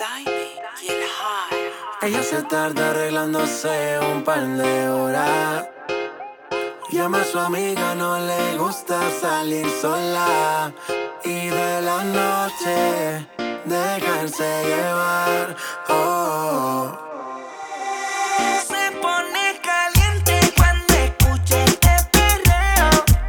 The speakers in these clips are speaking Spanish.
Tiny y el High. Ella se tarda arreglándose un par de horas. Llama a su amiga, no le gusta salir sola. Y de la noche dejarse llevar. Oh. Se pone caliente cuando escucha este perreo.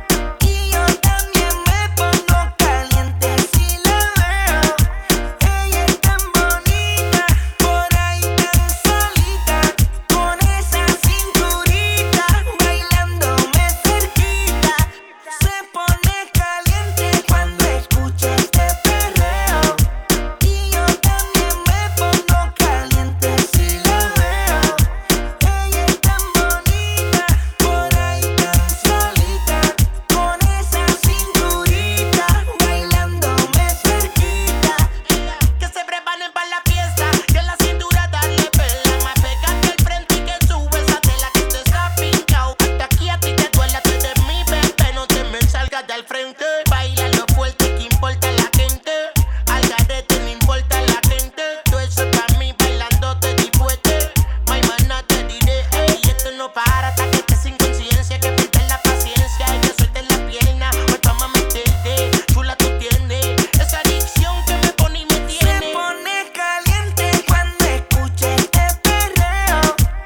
Y yo también me pongo caliente si la veo. Ella es tan bonita, por ahí tan solita, con esa cinturita, bailándome cerquita. Se pone caliente cuando escucha este perreo. Y yo también me pongo caliente si la veo. Ella es tan bonita, por ahí tan solita, con esa cinturita, bailándome cerquita. Que se preparen para la fiesta, que la cintura darle pela. Más pégate al frente y que sube esa tela que te está pinchado. Hasta aquí a ti te duele, tú eres mi bebé, no te me salgas del frente. Baila lo fuerte, que importa la gente. Al garete, no importa la gente. Todo eso pa' mí, bailando te di fuerte. My mana te diré, ey, esto no para hasta que estés sin conciencia. Que pierdas la paciencia y que sueltes la pierna. Pues vamos a meterte, chula tú tienes esa adicción que me pone y me tiene. Se pone caliente cuando escucha este perreo.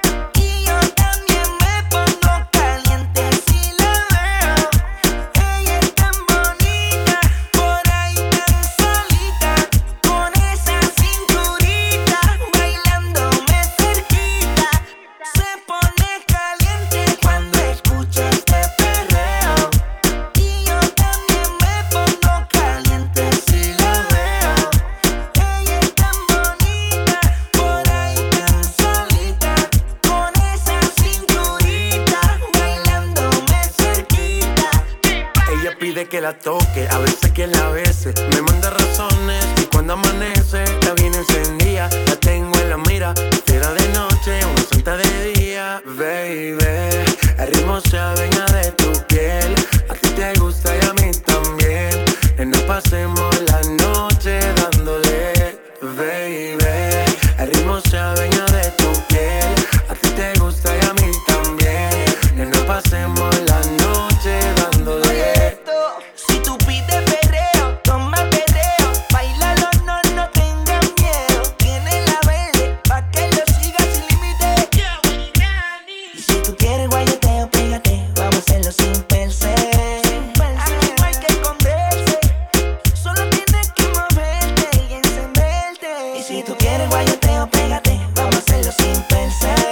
Y yo también me pongo caliente si la veo. Ella es tan bonita, por ahí tan solita, con esa cinturita, bailándome cerquita. Se pone caliente cuando escucha este perreo. Y yo también me pongo caliente si la veo. Ella es tan bonita, por ahí tan solita, con esa cinturita, bailándome cerquita. Ella pide que la toque, a veces que la bese. Me manda razones y cuando amanece la viene encendida. La tengo en la mira, fiera de noche, una santa de día. Baby, el ritmo se adueña de tu piel. A ti te gusta y a mí también. Nos pasemos la noche dándole. Baby, el ritmo se adueña de tu piel. A ti te gusta y a mí también. Nos pasemos la noche dándole. Si tú pides perreo, toma perreo. Báilalo, no tengas miedo. Tiene la verde pa' que lo sigas sin límite. Y si tú quieres guayoteo, pégate. Vamos a hacerlo sin perse. Aquí no hay que esconderse. Solo tienes que moverte y encenderte. Y si tú quieres guayoteo, pégate. Vamos a hacerlo sin perse.